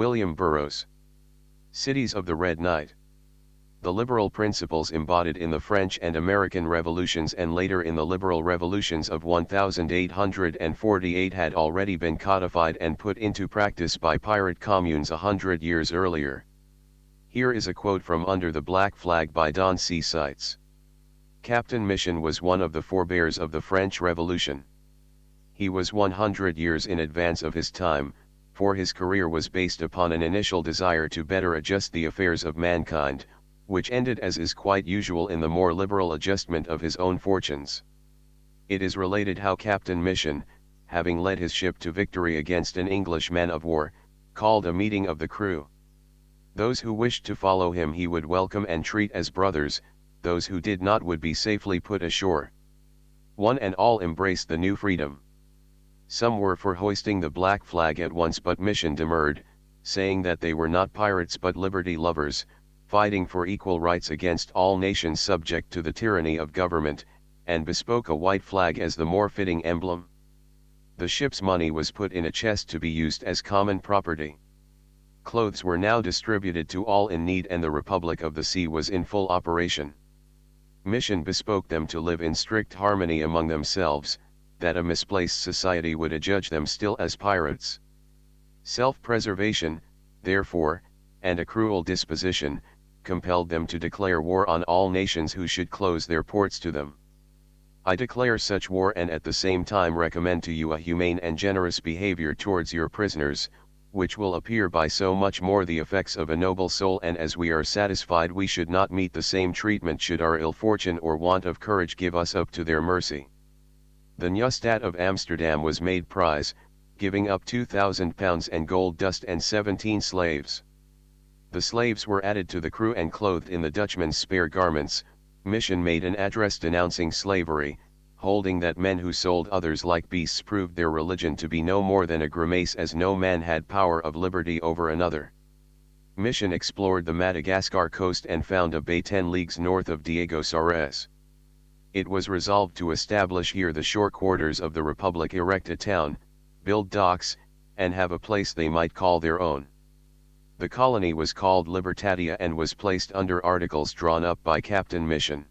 William Burroughs. Cities of the Red Night. The liberal principles embodied in the French and American revolutions and later in the liberal revolutions of 1848 had already been codified and put into practice by pirate communes 100 years earlier. Here is a quote from Under the Black Flag by Don C. Seitz. Captain Mission was one of the forebears of the French Revolution. He was 100 years in advance of his time, for his career was based upon an initial desire to better adjust the affairs of mankind, which ended as is quite usual in the more liberal adjustment of his own fortunes. It is related how Captain Mission, having led his ship to victory against an English man of war, called a meeting of the crew. Those who wished to follow him he would welcome and treat as brothers, those who did not would be safely put ashore. One and all embraced the new freedom. Some were for hoisting the black flag at once, but Mission demurred, saying that they were not pirates but liberty lovers, fighting for equal rights against all nations subject to the tyranny of government, and bespoke a white flag as the more fitting emblem. The ship's money was put in a chest to be used as common property. Clothes were now distributed to all in need and the Republic of the Sea was in full operation. Mission bespoke them to live in strict harmony among themselves, that a misplaced society would adjudge them still as pirates. Self-preservation, therefore, and a cruel disposition, compelled them to declare war on all nations who should close their ports to them. I declare such war and at the same time recommend to you a humane and generous behavior towards your prisoners, which will appear by so much more the effects of a noble soul, and as we are satisfied we should not meet the same treatment should our ill fortune or want of courage give us up to their mercy. The Nieuwstad of Amsterdam was made prize, giving up £2,000 and gold dust and 17 slaves. The slaves were added to the crew and clothed in the Dutchman's spare garments. Mission made an address denouncing slavery, holding that men who sold others like beasts proved their religion to be no more than a grimace, as no man had power of liberty over another. Mission explored the Madagascar coast and found a bay 10 leagues north of Diego Sares. It was resolved to establish here the shore quarters of the Republic, erect a town, build docks, and have a place they might call their own. The colony was called Libertatia and was placed under articles drawn up by Captain Mission.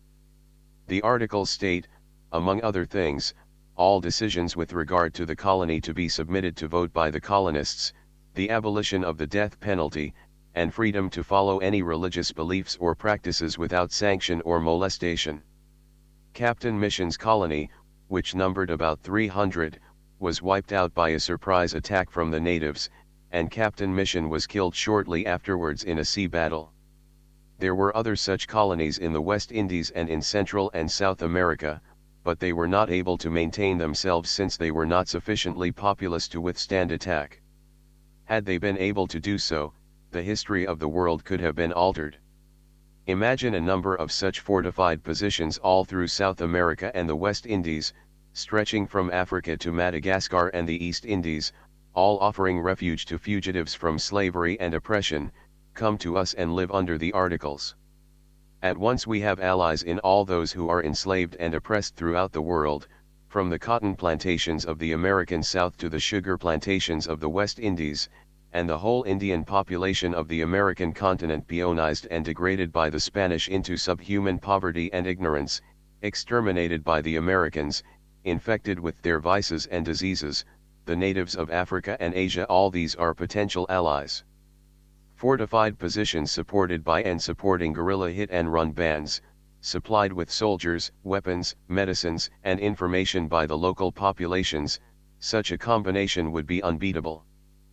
The articles state, among other things, all decisions with regard to the colony to be submitted to vote by the colonists, the abolition of the death penalty, and freedom to follow any religious beliefs or practices without sanction or molestation. Captain Mission's colony, which numbered about 300, was wiped out by a surprise attack from the natives, and Captain Mission was killed shortly afterwards in a sea battle. There were other such colonies in the West Indies and in Central and South America, but they were not able to maintain themselves since they were not sufficiently populous to withstand attack. Had they been able to do so, the history of the world could have been altered. Imagine a number of such fortified positions all through South America and the West Indies, stretching from Africa to Madagascar and the East Indies, all offering refuge to fugitives from slavery and oppression. Come to us and live under the articles. At once we have allies in all those who are enslaved and oppressed throughout the world, from the cotton plantations of the American South to the sugar plantations of the West Indies, and the whole Indian population of the American continent peonized and degraded by the Spanish into subhuman poverty and ignorance, exterminated by the Americans, infected with their vices and diseases, the natives of Africa and Asia, all these are potential allies. Fortified positions supported by and supporting guerrilla hit-and-run bands, supplied with soldiers, weapons, medicines, and information by the local populations, such a combination would be unbeatable.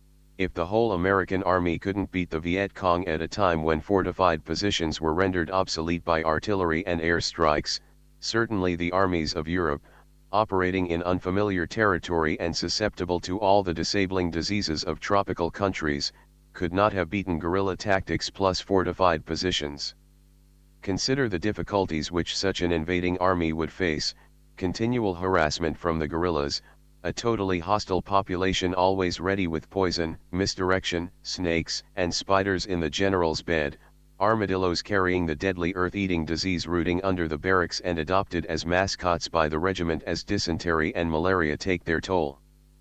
If the whole American army couldn't beat the Viet Cong at a time when fortified positions were rendered obsolete by artillery and air strikes, certainly the armies of Europe, operating in unfamiliar territory and susceptible to all the disabling diseases of tropical countries, could not have beaten guerrilla tactics plus fortified positions. Consider the difficulties which such an invading army would face: continual harassment from the guerrillas, a totally hostile population always ready with poison, misdirection, snakes and spiders in the general's bed, armadillos carrying the deadly earth-eating disease rooting under the barracks and adopted as mascots by the regiment as dysentery and malaria take their toll.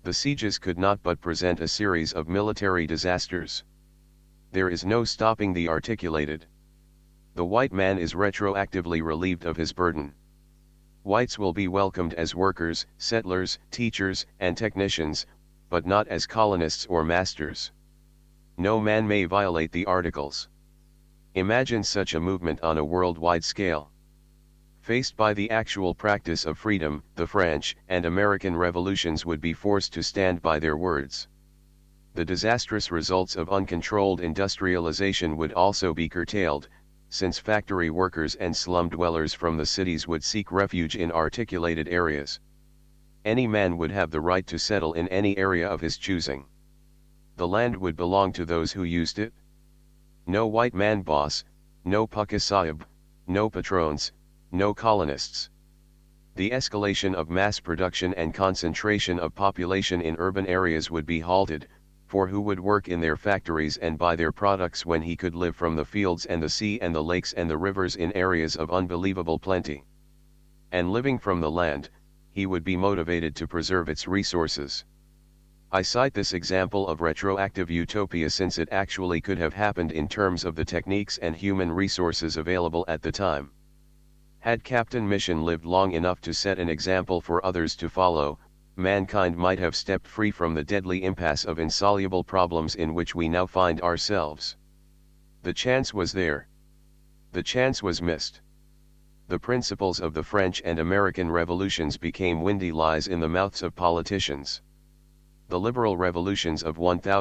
The sieges could not but present a series of military disasters. There is no stopping the articulated. The white man is retroactively relieved of his burden. Whites will be welcomed as workers, settlers, teachers, and technicians, but not as colonists or masters. No man may violate the articles. Imagine such a movement on a worldwide scale. Faced by the actual practice of freedom, the French and American revolutions would be forced to stand by their words. The disastrous results of uncontrolled industrialization would also be curtailed, since factory workers and slum dwellers from the cities would seek refuge in articulated areas. Any man would have the right to settle in any area of his choosing. The land would belong to those who used it. No white man boss, no Pucka Sahib, no patrons, no colonists. The escalation of mass production and concentration of population in urban areas would be halted, for who would work in their factories and buy their products when he could live from the fields and the sea and the lakes and the rivers in areas of unbelievable plenty? And living from the land, he would be motivated to preserve its resources. I cite this example of retroactive utopia since it actually could have happened in terms of the techniques and human resources available at the time. Had Captain Mission lived long enough to set an example for others to follow, mankind might have stepped free from the deadly impasse of insoluble problems in which we now find ourselves. The chance was there. The chance was missed. The principles of the French and American revolutions became windy lies in the mouths of politicians. The liberal revolutions of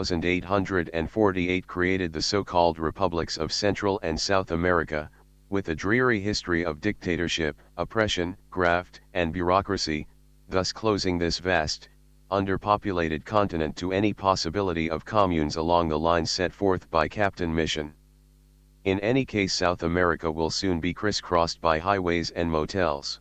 1848 created the so-called republics of Central and South America, with a dreary history of dictatorship, oppression, graft, and bureaucracy, thus closing this vast, underpopulated continent to any possibility of communes along the lines set forth by Captain Mission. In any case, South America will soon be crisscrossed by highways and motels.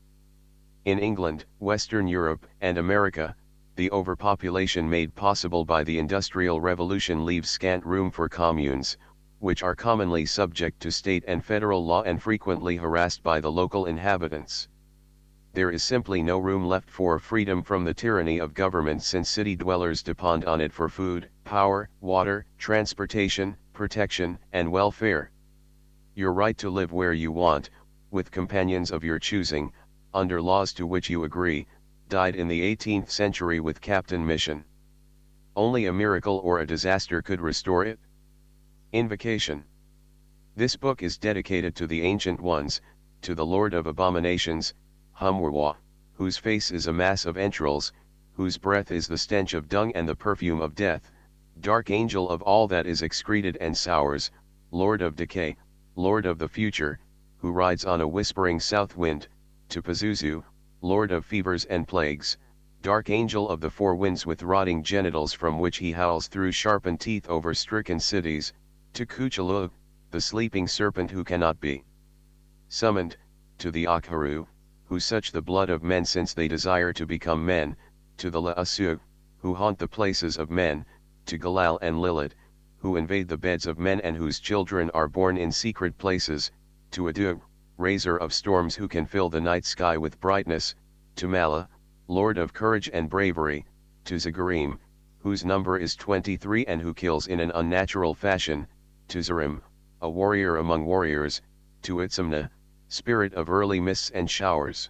In England, Western Europe, and America, the overpopulation made possible by the Industrial Revolution leaves scant room for communes, which are commonly subject to state and federal law and frequently harassed by the local inhabitants. There is simply no room left for freedom from the tyranny of government, since city dwellers depend on it for food, power, water, transportation, protection, and welfare. Your right to live where you want, with companions of your choosing, under laws to which you agree, died in the 18th century with Captain Mission. Only a miracle or a disaster could restore it. Invocation. This book is dedicated to the Ancient Ones, to the Lord of Abominations, Humwawa, whose face is a mass of entrails, whose breath is the stench of dung and the perfume of death, dark angel of all that is excreted and sours, Lord of decay, Lord of the future, who rides on a whispering south wind, to Pazuzu, Lord of fevers and plagues, dark angel of the four winds with rotting genitals from which he howls through sharpened teeth over stricken cities, to Kuchulu, the sleeping serpent who cannot be summoned, to the Akharu, who such the blood of men since they desire to become men, to the La'asu, who haunt the places of men, to Galal and Lilith, who invade the beds of men and whose children are born in secret places, to Adu, raiser of storms who can fill the night sky with brightness, to Mala, Lord of courage and bravery, to Zagarim, whose number is 23 and who kills in an unnatural fashion, to Zarim, a warrior among warriors, to Itzamna, spirit of early mists and showers.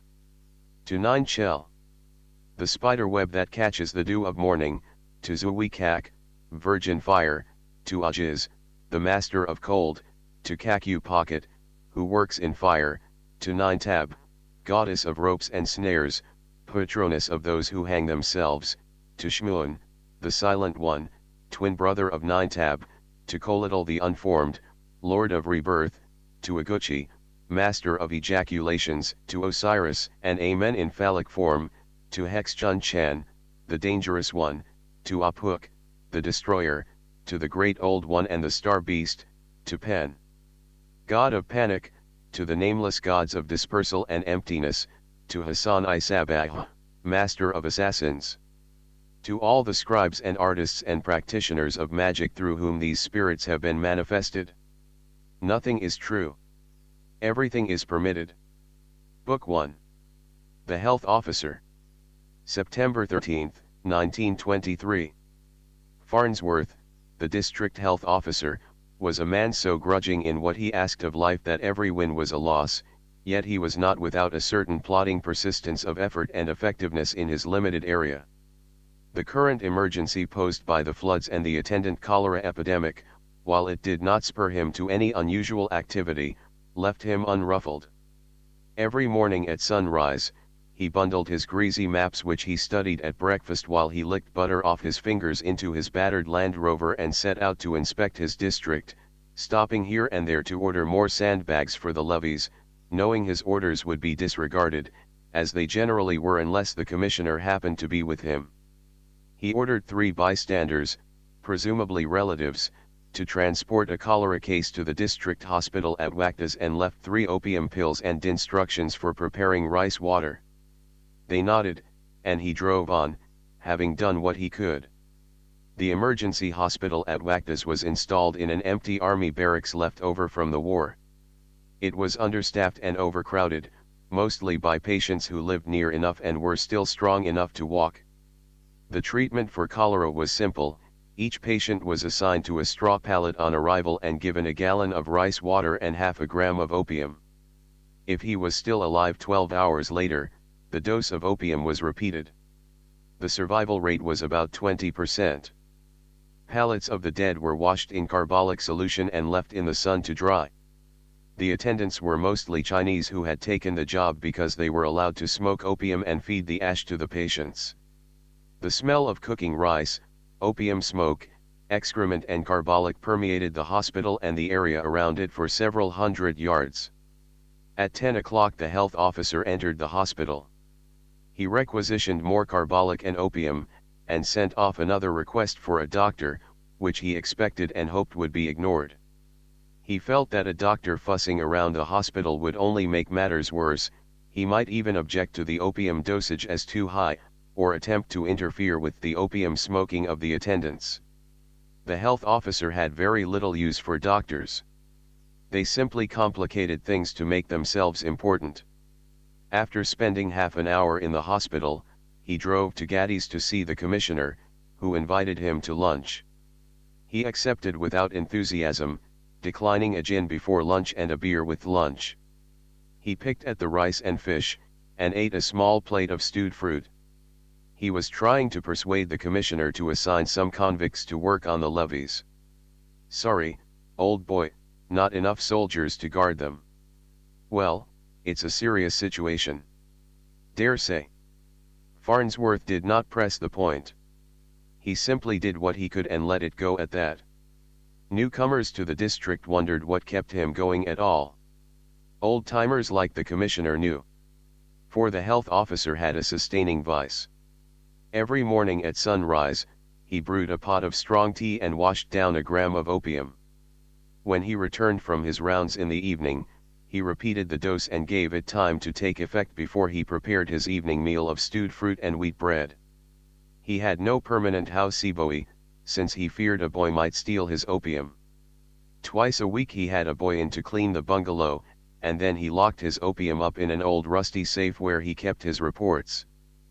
To Nine Shell, the spider web that catches the dew of morning, to Zuwikak, virgin fire, to Ajiz, the master of cold, to Kaku Pocket, who works in fire, to Nine Tab, goddess of ropes and snares, patroness of those who hang themselves, to Shmuun, the silent one, twin brother of Nine Tab, to Kolitl the unformed, lord of rebirth, to Aguchi, master of ejaculations, to Osiris, an Amen in phallic form, to Hexchun Chan, the dangerous one, to Apuk, the destroyer, to the great old one and the star beast, to Pen, god of panic, to the nameless gods of dispersal and emptiness, to Hassan I Sabah, master of assassins. To all the scribes and artists and practitioners of magic through whom these spirits have been manifested. Nothing is true. Everything is permitted. Book 1. The Health Officer. September 13, 1923. Farnsworth, the district health officer, was a man so grudging in what he asked of life that every win was a loss, yet he was not without a certain plodding persistence of effort and effectiveness in his limited area. The current emergency posed by the floods and the attendant cholera epidemic, while it did not spur him to any unusual activity, left him unruffled. Every morning at sunrise, he bundled his greasy maps which he studied at breakfast while he licked butter off his fingers into his battered Land Rover and set out to inspect his district, stopping here and there to order more sandbags for the levees, knowing his orders would be disregarded, as they generally were unless the commissioner happened to be with him. He ordered 3 bystanders, presumably relatives, to transport a cholera case to the district hospital at Wachtas and left 3 opium pills and instructions for preparing rice water. They nodded, and he drove on, having done what he could. The emergency hospital at Wachtas was installed in an empty army barracks left over from the war. It was understaffed and overcrowded, mostly by patients who lived near enough and were still strong enough to walk. The treatment for cholera was simple. Each patient was assigned to a straw pallet on arrival and given a gallon of rice water and half a gram of opium. If he was still alive 12 hours later, the dose of opium was repeated. The survival rate was about 20%. Pallets of the dead were washed in carbolic solution and left in the sun to dry. The attendants were mostly Chinese who had taken the job because they were allowed to smoke opium and feed the ash to the patients. The smell of cooking rice, opium smoke, excrement and carbolic permeated the hospital and the area around it for several hundred yards. At 10 o'clock the health officer entered the hospital. He requisitioned more carbolic and opium, and sent off another request for a doctor, which he expected and hoped would be ignored. He felt that a doctor fussing around the hospital would only make matters worse. He might even object to the opium dosage as too high, or attempt to interfere with the opium smoking of the attendants. The health officer had very little use for doctors. They simply complicated things to make themselves important. After spending half an hour in the hospital, he drove to Gaddy's to see the commissioner, who invited him to lunch. He accepted without enthusiasm, declining a gin before lunch and a beer with lunch. He picked at the rice and fish, and ate a small plate of stewed fruit. He was trying to persuade the commissioner to assign some convicts to work on the levees. "Sorry, old boy, not enough soldiers to guard them." "Well, it's a serious situation." "Dare say." Farnsworth did not press the point. He simply did what he could and let it go at that. Newcomers to the district wondered what kept him going at all. Old-timers like the commissioner knew. For the health officer had a sustaining vice. Every morning at sunrise, he brewed a pot of strong tea and washed down a gram of opium. When he returned from his rounds in the evening, he repeated the dose and gave it time to take effect before he prepared his evening meal of stewed fruit and wheat bread. He had no permanent houseboy, since he feared a boy might steal his opium. Twice a week he had a boy in to clean the bungalow, and then he locked his opium up in an old rusty safe where he kept his reports.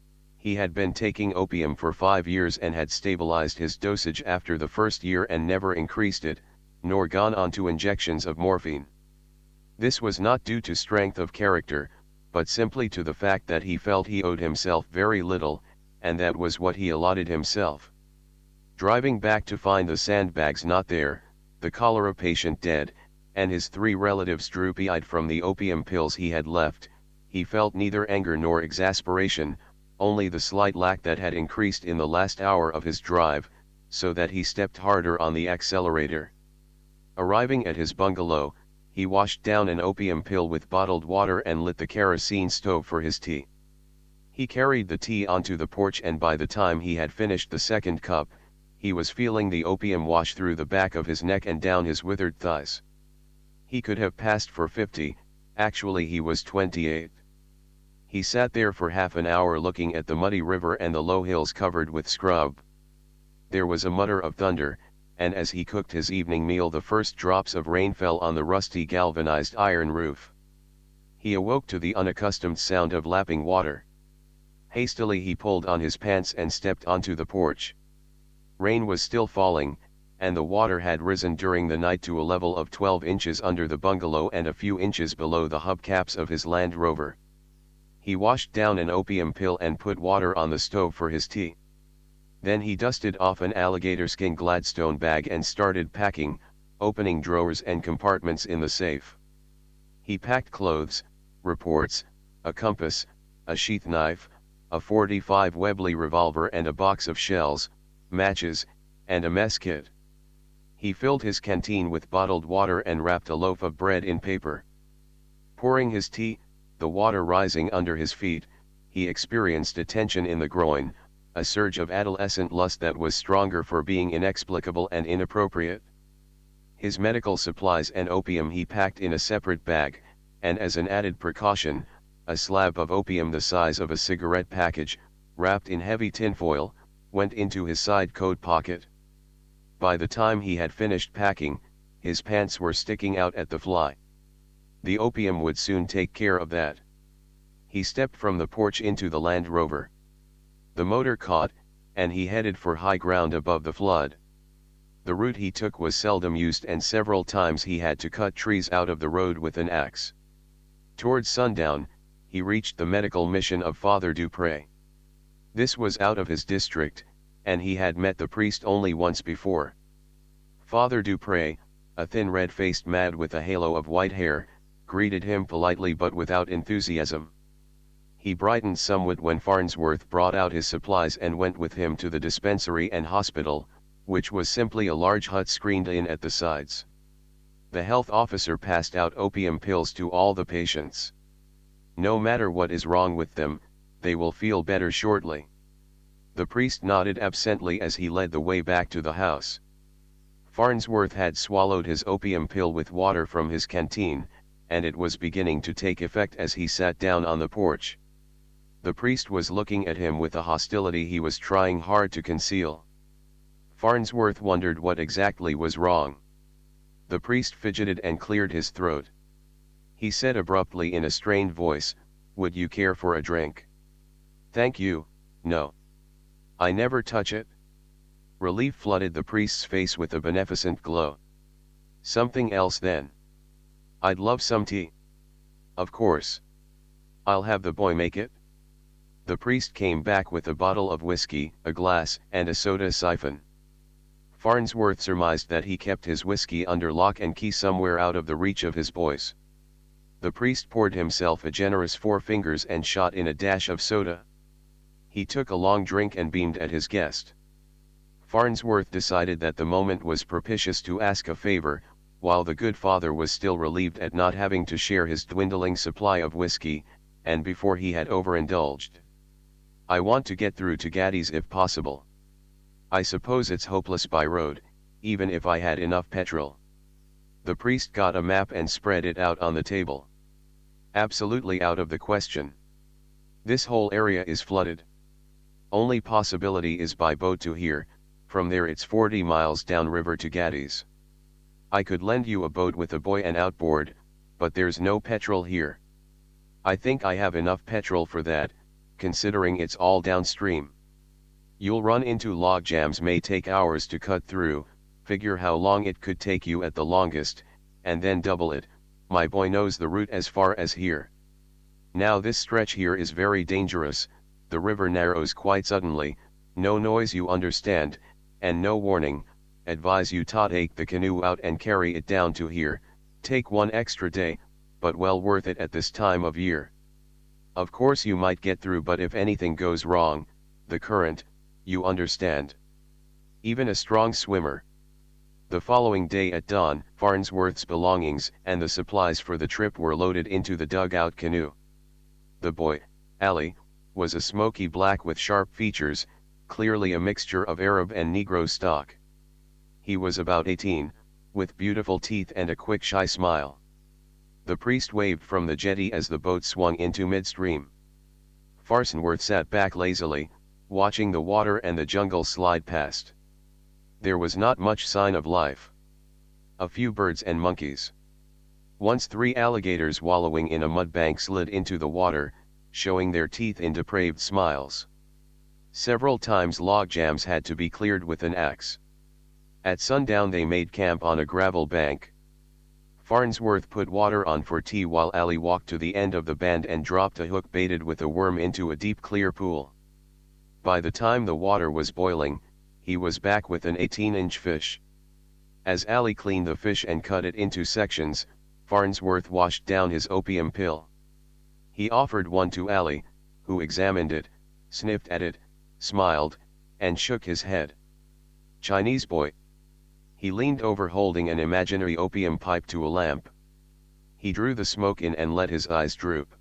He had been taking opium for 5 years and had stabilized his dosage after the first year and never increased it, nor gone on to injections of morphine. This was not due to strength of character, but simply to the fact that he felt he owed himself very little, and that was what he allotted himself. Driving back to find the sandbags not there, the cholera patient dead, and his 3 relatives droopy-eyed from the opium pills he had left, he felt neither anger nor exasperation, only the slight lack that had increased in the last hour of his drive, so that he stepped harder on the accelerator. Arriving at his bungalow, he washed down an opium pill with bottled water and lit the kerosene stove for his tea. He carried the tea onto the porch, and by the time he had finished the second cup, he was feeling the opium wash through the back of his neck and down his withered thighs. He could have passed for 50, actually he was 28. He sat there for half an hour looking at the muddy river and the low hills covered with scrub. There was a mutter of thunder, and as he cooked his evening meal the first drops of rain fell on the rusty galvanized iron roof. He awoke to the unaccustomed sound of lapping water. Hastily he pulled on his pants and stepped onto the porch. Rain was still falling, and the water had risen during the night to a level of 12 inches under the bungalow and a few inches below the hubcaps of his Land Rover. He washed down an opium pill and put water on the stove for his tea. Then he dusted off an alligator skin Gladstone bag and started packing, opening drawers and compartments in the safe. He packed clothes, reports, a compass, a sheath knife, a .45 Webley revolver and a box of shells, matches, and a mess kit. He filled his canteen with bottled water and wrapped a loaf of bread in paper. Pouring his tea, the water rising under his feet, he experienced a tension in the groin, a surge of adolescent lust that was stronger for being inexplicable and inappropriate. His medical supplies and opium he packed in a separate bag, and as an added precaution, a slab of opium the size of a cigarette package, wrapped in heavy tinfoil, went into his side coat pocket. By the time he had finished packing, his pants were sticking out at the fly. The opium would soon take care of that. He stepped from the porch into the Land Rover. The motor caught, and he headed for high ground above the flood. The route he took was seldom used and several times he had to cut trees out of the road with an axe. Towards sundown, he reached the medical mission of Father Dupre. This was out of his district, and he had met the priest only once before. Father Dupre, a thin red-faced man with a halo of white hair, greeted him politely but without enthusiasm. He brightened somewhat when Farnsworth brought out his supplies and went with him to the dispensary and hospital, which was simply a large hut screened in at the sides. The health officer passed out opium pills to all the patients. No matter what is wrong with them, they will feel better shortly. The priest nodded absently as he led the way back to the house. Farnsworth had swallowed his opium pill with water from his canteen, and it was beginning to take effect as he sat down on the porch. The priest was looking at him with a hostility he was trying hard to conceal. Farnsworth wondered what exactly was wrong. The priest fidgeted and cleared his throat. He said abruptly in a strained voice, "Would you care for a drink?" "Thank you, no. I never touch it." Relief flooded the priest's face with a beneficent glow. "Something else then?" "I'd love some tea." "Of course. I'll have the boy make it." The priest came back with a bottle of whiskey, a glass, and a soda siphon. Farnsworth surmised that he kept his whiskey under lock and key somewhere out of the reach of his boys. The priest poured himself a generous 4 fingers and shot in a dash of soda. He took a long drink and beamed at his guest. Farnsworth decided that the moment was propitious to ask a favor, while the good father was still relieved at not having to share his dwindling supply of whiskey, and before he had overindulged. "I want to get through to Gaddy's if possible. I suppose it's hopeless by road, even if I had enough petrol." The priest got a map and spread it out on the table. "Absolutely out of the question. This whole area is flooded. Only possibility is by boat to here, from there it's 40 miles downriver to Gaddy's. I could lend you a boat with a buoy and outboard, but there's no petrol here. I think I have enough petrol for that, considering it's all downstream. You'll run into log jams, may take hours to cut through, figure how long it could take you at the longest, and then double it. My boy knows the route as far as here. Now this stretch here is very dangerous, the river narrows quite suddenly, no noise you understand, and no warning. Advise you to take the canoe out and carry it down to here, take 1 extra day, but well worth it at this time of year. Of course you might get through, but if anything goes wrong, the current, you understand. Even a strong swimmer." The following day at dawn, Farnsworth's belongings and the supplies for the trip were loaded into the dugout canoe. The boy, Ali, was a smoky black with sharp features, clearly a mixture of Arab and Negro stock. He was about 18, with beautiful teeth and a quick shy smile. The priest waved from the jetty as the boat swung into midstream. Farnsworth sat back lazily, watching the water and the jungle slide past. There was not much sign of life. A few birds and monkeys. Once 3 alligators wallowing in a mudbank slid into the water, showing their teeth in depraved smiles. Several times logjams had to be cleared with an axe. At sundown they made camp on a gravel bank. Farnsworth put water on for tea while Ali walked to the end of the band and dropped a hook baited with a worm into a deep clear pool. By the time the water was boiling, he was back with an 18-inch fish. As Ali cleaned the fish and cut it into sections, Farnsworth washed down his opium pill. He offered one to Ali, who examined it, sniffed at it, smiled, and shook his head. "Chinese boy." He leaned over holding an imaginary opium pipe to a lamp. He drew the smoke in and let his eyes droop.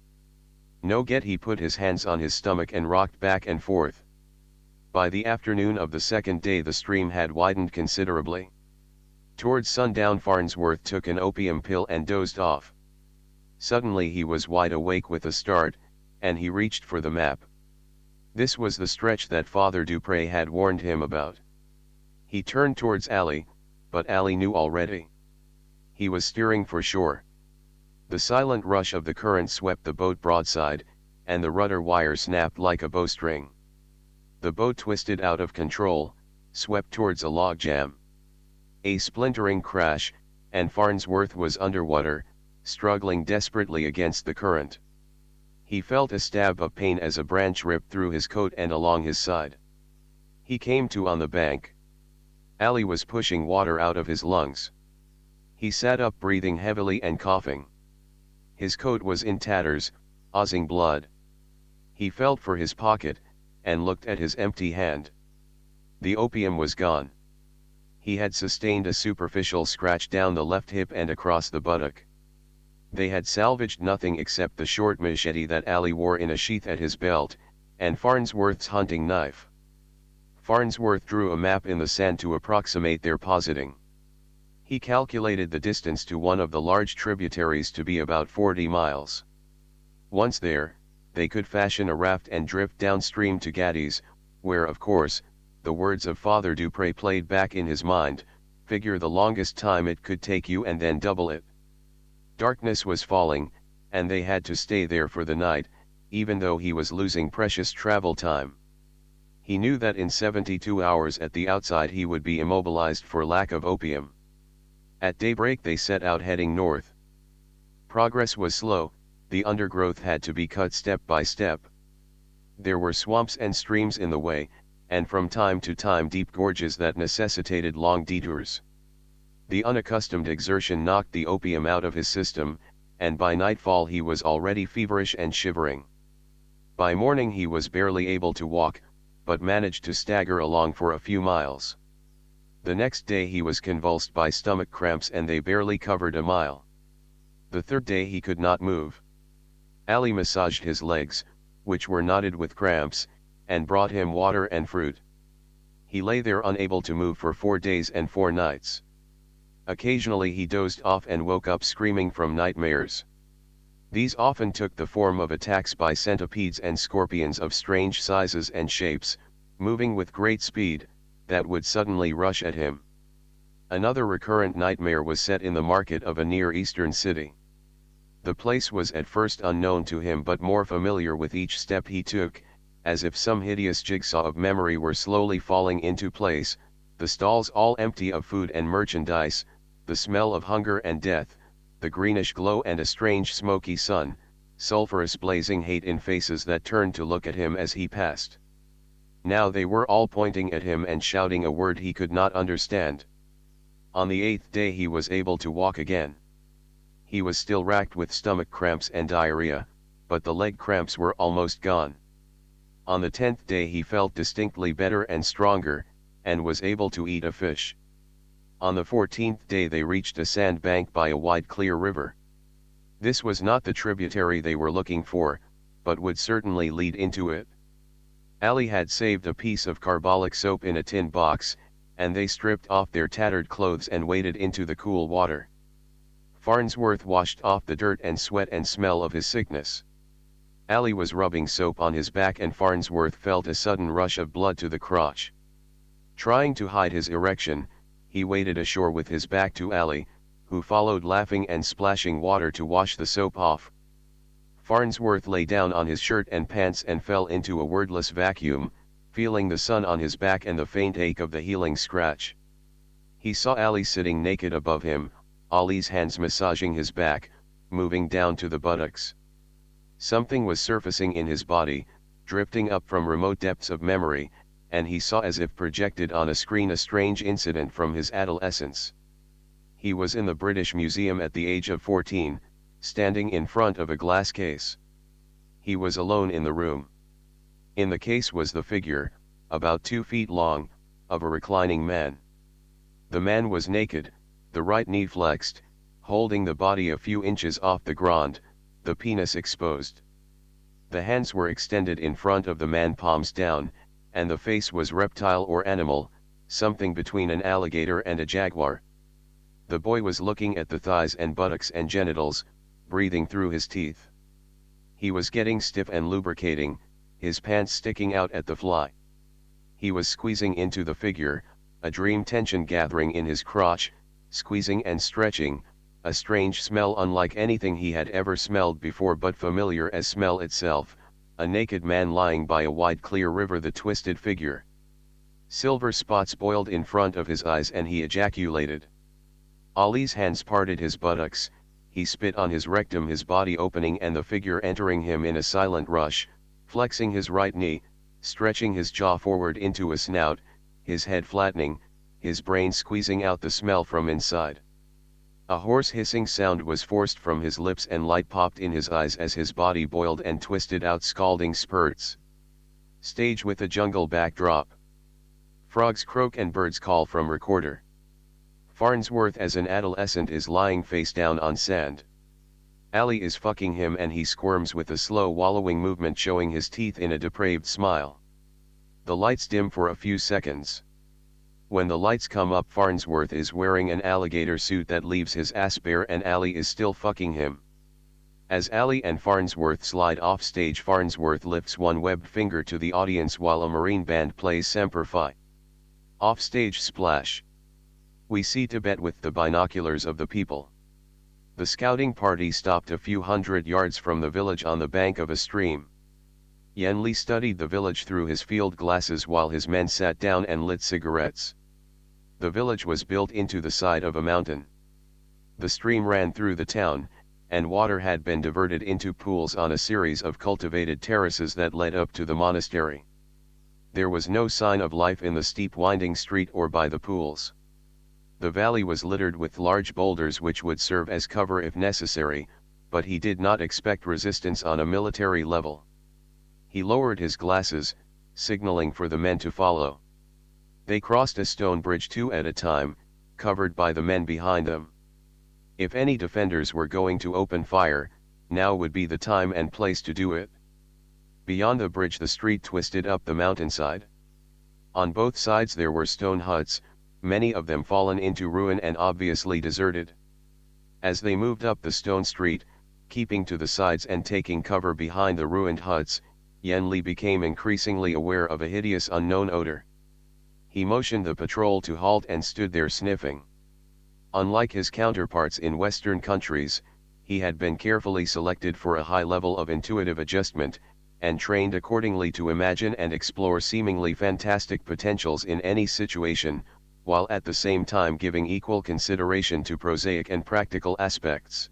"No get." He put his hands on his stomach and rocked back and forth. By the afternoon of the second day the stream had widened considerably. Towards sundown Farnsworth took an opium pill and dozed off. Suddenly he was wide awake with a start, and he reached for the map. This was the stretch that Father Dupre had warned him about. He turned towards Ali, but Ali knew already. He was steering for shore. The silent rush of the current swept the boat broadside, and the rudder wire snapped like a bowstring. The boat twisted out of control, swept towards a logjam. A splintering crash, and Farnsworth was underwater, struggling desperately against the current. He felt a stab of pain as a branch ripped through his coat and along his side. He came to on the bank. Ali was pushing water out of his lungs. He sat up breathing heavily and coughing. His coat was in tatters, oozing blood. He felt for his pocket, and looked at his empty hand. The opium was gone. He had sustained a superficial scratch down the left hip and across the buttock. They had salvaged nothing except the short machete that Ali wore in a sheath at his belt, and Farnsworth's hunting knife. Farnsworth drew a map in the sand to approximate their positing. He calculated the distance to one of the large tributaries to be about 40 miles. Once there, they could fashion a raft and drift downstream to Gades, where of course, the words of Father Dupre played back in his mind, "Figure the longest time it could take you and then double it." Darkness was falling, and they had to stay there for the night, even though he was losing precious travel time. He knew that in 72 hours at the outside he would be immobilized for lack of opium. At daybreak they set out heading north. Progress was slow, the undergrowth had to be cut step by step. There were swamps and streams in the way, and from time to time deep gorges that necessitated long detours. The unaccustomed exertion knocked the opium out of his system, and by nightfall he was already feverish and shivering. By morning he was barely able to walk, but managed to stagger along for a few miles. The next day he was convulsed by stomach cramps and they barely covered a mile. The third day he could not move. Ali massaged his legs, which were knotted with cramps, and brought him water and fruit. He lay there unable to move for 4 days and 4 nights. Occasionally he dozed off and woke up screaming from nightmares. These often took the form of attacks by centipedes and scorpions of strange sizes and shapes, moving with great speed, that would suddenly rush at him. Another recurrent nightmare was set in the market of a Near Eastern city. The place was at first unknown to him but more familiar with each step he took, as if some hideous jigsaw of memory were slowly falling into place, the stalls all empty of food and merchandise, the smell of hunger and death, the greenish glow and a strange smoky sun, sulphurous blazing hate in faces that turned to look at him as he passed. Now they were all pointing at him and shouting a word he could not understand. On the 8th day he was able to walk again. He was still racked with stomach cramps and diarrhea, but the leg cramps were almost gone. On the 10th day he felt distinctly better and stronger, and was able to eat a fish. On the 14th day they reached a sand bank by a wide clear river. This was not the tributary they were looking for, but would certainly lead into it. Ali had saved a piece of carbolic soap in a tin box, and they stripped off their tattered clothes and waded into the cool water. Farnsworth washed off the dirt and sweat and smell of his sickness. Ali was rubbing soap on his back and Farnsworth felt a sudden rush of blood to the crotch. Trying to hide his erection, he waded ashore with his back to Ali, who followed laughing and splashing water to wash the soap off. Farnsworth lay down on his shirt and pants and fell into a wordless vacuum, feeling the sun on his back and the faint ache of the healing scratch. He saw Ali sitting naked above him, Ali's hands massaging his back, moving down to the buttocks. Something was surfacing in his body, drifting up from remote depths of memory, and he saw as if projected on a screen a strange incident from his adolescence. He was in the British Museum at the age of 14, standing in front of a glass case. He was alone in the room. In the case was the figure, about 2 feet long, of a reclining man. The man was naked, the right knee flexed, holding the body a few inches off the ground, the penis exposed. The hands were extended in front of the man, palms down, and the face was reptile or animal, something between an alligator and a jaguar. The boy was looking at the thighs and buttocks and genitals, breathing through his teeth. He was getting stiff and lubricating, his pants sticking out at the fly. He was squeezing into the figure, a dream tension gathering in his crotch, squeezing and stretching, a strange smell unlike anything he had ever smelled before but familiar as smell itself, a naked man lying by a wide clear river, the twisted figure. Silver spots boiled in front of his eyes and he ejaculated. Ali's hands parted his buttocks, he spit on his rectum, his body opening and the figure entering him in a silent rush, flexing his right knee, stretching his jaw forward into a snout, his head flattening, his brain squeezing out the smell from inside. A hoarse hissing sound was forced from his lips and light popped in his eyes as his body boiled and twisted out scalding spurts. Stage with a jungle backdrop. Frogs croak and birds call from recorder. Farnsworth as an adolescent is lying face down on sand. Ali is fucking him and he squirms with a slow wallowing movement, showing his teeth in a depraved smile. The lights dim for a few seconds. When the lights come up, Farnsworth is wearing an alligator suit that leaves his ass bare and Ali is still fucking him. As Ali and Farnsworth slide off stage, Farnsworth lifts one webbed finger to the audience while a marine band plays Semper Fi. Off stage splash. We see Tibet with the binoculars of the people. The scouting party stopped a few hundred yards from the village on the bank of a stream. Yen Li studied the village through his field glasses while his men sat down and lit cigarettes. The village was built into the side of a mountain. The stream ran through the town, and water had been diverted into pools on a series of cultivated terraces that led up to the monastery. There was no sign of life in the steep winding street or by the pools. The valley was littered with large boulders which would serve as cover if necessary, but he did not expect resistance on a military level. He lowered his glasses, signaling for the men to follow. They crossed a stone bridge 2 at a time, covered by the men behind them. If any defenders were going to open fire, now would be the time and place to do it. Beyond the bridge the street twisted up the mountainside. On both sides there were stone huts, many of them fallen into ruin and obviously deserted. As they moved up the stone street, keeping to the sides and taking cover behind the ruined huts, Yen Li became increasingly aware of a hideous unknown odor. He motioned the patrol to halt and stood there sniffing. Unlike his counterparts in Western countries, he had been carefully selected for a high level of intuitive adjustment, and trained accordingly to imagine and explore seemingly fantastic potentials in any situation, while at the same time giving equal consideration to prosaic and practical aspects.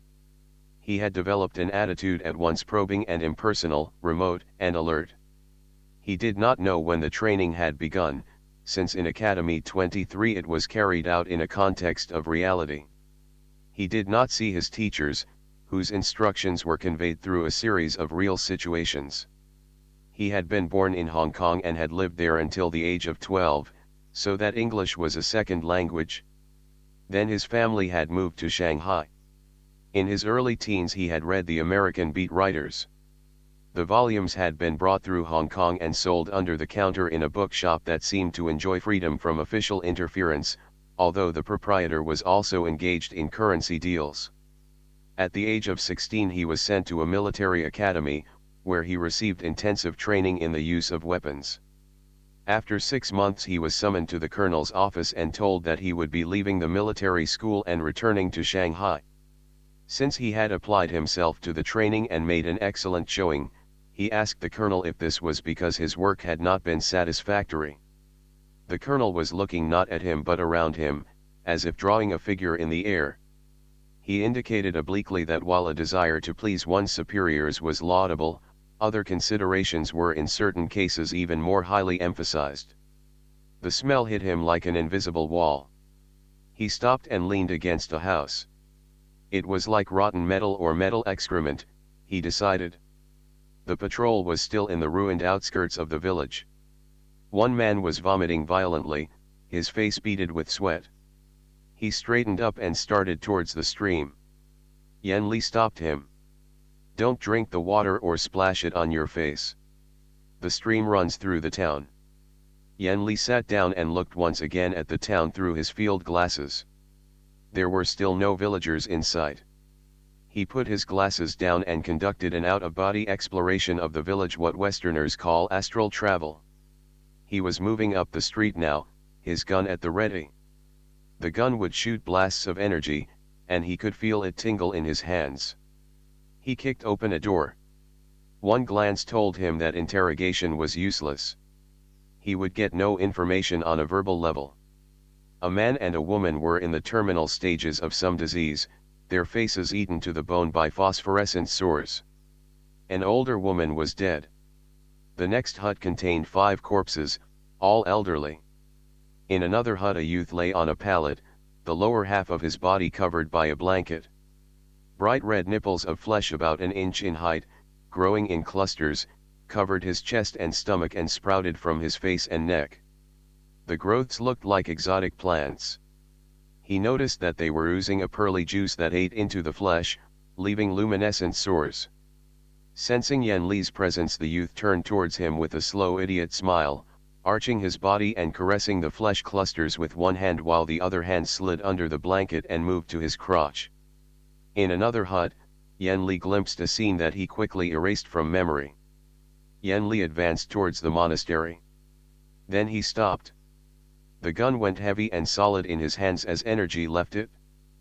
He had developed an attitude at once probing and impersonal, remote and alert. He did not know when the training had begun, since in Academy 23 it was carried out in a context of reality. He did not see his teachers, whose instructions were conveyed through a series of real situations. He had been born in Hong Kong and had lived there until the age of 12, so that English was a second language. Then his family had moved to Shanghai. In his early teens he had read the American beat writers. The volumes had been brought through Hong Kong and sold under the counter in a bookshop that seemed to enjoy freedom from official interference, although the proprietor was also engaged in currency deals. At the age of 16 he was sent to a military academy, where he received intensive training in the use of weapons. After 6 months he was summoned to the colonel's office and told that he would be leaving the military school and returning to Shanghai. Since he had applied himself to the training and made an excellent showing, he asked the colonel if this was because his work had not been satisfactory. The colonel was looking not at him but around him, as if drawing a figure in the air. He indicated obliquely that while a desire to please one's superiors was laudable, other considerations were in certain cases even more highly emphasized. The smell hit him like an invisible wall. He stopped and leaned against a house. It was like rotten metal or metal excrement, he decided. The patrol was still in the ruined outskirts of the village. One man was vomiting violently, his face beaded with sweat. He straightened up and started towards the stream. Yen Li stopped him. "Don't drink the water or splash it on your face. The stream runs through the town." Yen Li sat down and looked once again at the town through his field glasses. There were still no villagers in sight. He put his glasses down and conducted an out-of-body exploration of the village, what Westerners call astral travel. He was moving up the street now, his gun at the ready. The gun would shoot blasts of energy, and he could feel it tingle in his hands. He kicked open a door. One glance told him that interrogation was useless. He would get no information on a verbal level. A man and a woman were in the terminal stages of some disease, their faces eaten to the bone by phosphorescent sores. An older woman was dead. The next hut contained 5 corpses, all elderly. In another hut a youth lay on a pallet, the lower half of his body covered by a blanket. Bright red nipples of flesh about an inch in height, growing in clusters, covered his chest and stomach and sprouted from his face and neck. The growths looked like exotic plants. He noticed that they were oozing a pearly juice that ate into the flesh, leaving luminescent sores. Sensing Yen Li's presence, the youth turned towards him with a slow idiot smile, arching his body and caressing the flesh clusters with one hand while the other hand slid under the blanket and moved to his crotch. In another hut, Yen Li glimpsed a scene that he quickly erased from memory. Yen Li advanced towards the monastery. Then he stopped. The gun went heavy and solid in his hands as energy left it.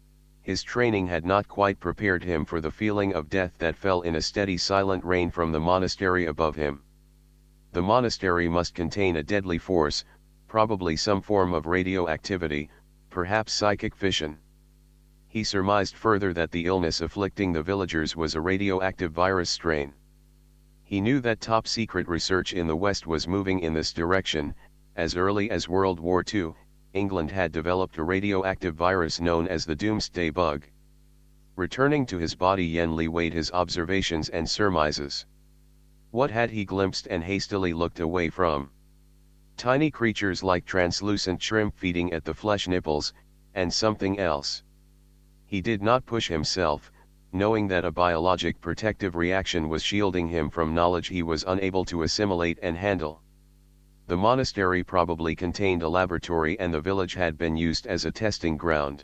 His training had not quite prepared him for the feeling of death that fell in a steady silent rain from the monastery above him. The monastery must contain a deadly force, probably some form of radioactivity, perhaps psychic fission. He surmised further that the illness afflicting the villagers was a radioactive virus strain. He knew that top-secret research in the West was moving in this direction. As early as World War II, England had developed a radioactive virus known as the Doomsday Bug. Returning to his body, Yen Li weighed his observations and surmises. What had he glimpsed and hastily looked away from? Tiny creatures like translucent shrimp feeding at the flesh nipples, and something else. He did not push himself, knowing that a biologic protective reaction was shielding him from knowledge he was unable to assimilate and handle. The monastery probably contained a laboratory and the village had been used as a testing ground.